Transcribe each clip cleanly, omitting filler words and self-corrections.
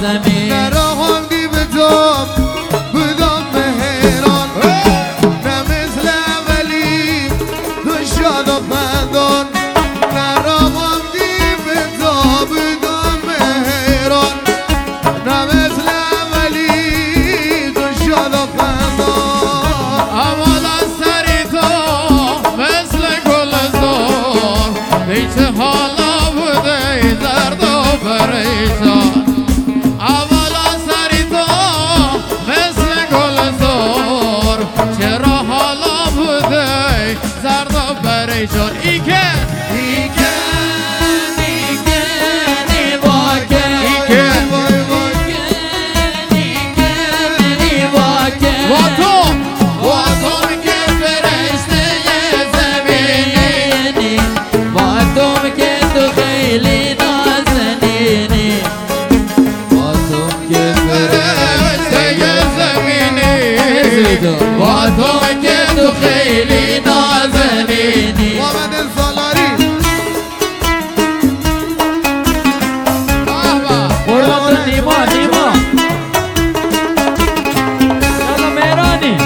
زمین نراهم دی بدم بدم مهران نه مثل اولی تو شاد و خندان نراهم دی بدم بدم مهران نه مثل اولی تو شاد و خندان اول از سری تو مثل گلزار پیچ حالا بوده زرد و پریشان اول از سری تو مثل گلزار چرا حالا بوده زرد و پریشان ای که با تو که تو خیلی نازنینی محمد السالاری قربان نیما یالا مهرانی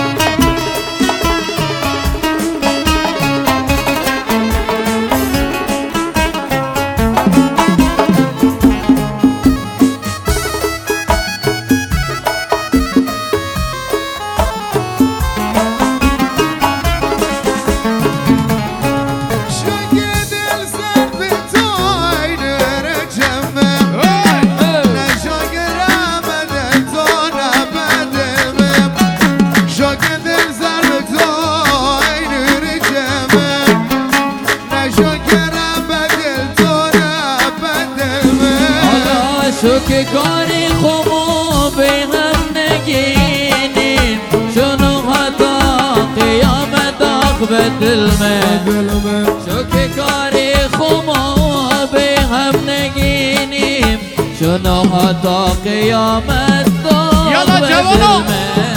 شوکه کاری خوبو به هم نگینیم شنو حتا قیامت آخ به دل من شوکه کاری خوبو به هم نگینیم شنو حتا قیامت آخ به دل من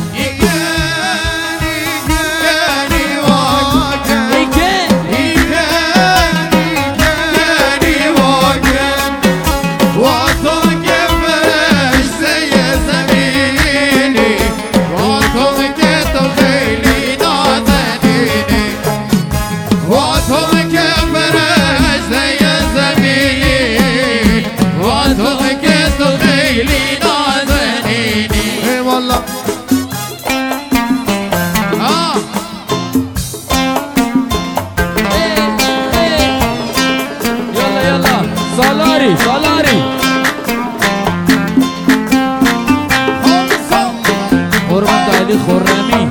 سالاری حرمت علی خرمی